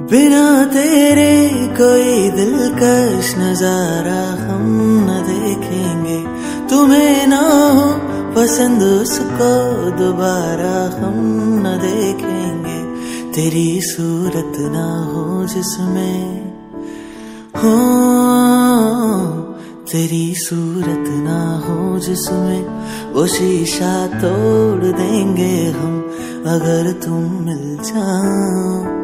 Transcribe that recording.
बिना तेरे कोई दिलकश नजारा हम न देखेंगे। तुम्हें ना हो पसंद उसको दोबारा हम न देखेंगे। तेरी सूरत ना हो जिसमें हो, तेरी सूरत ना हो जिसमें वो शीशा तोड़ देंगे हम, अगर तुम मिल जाओ।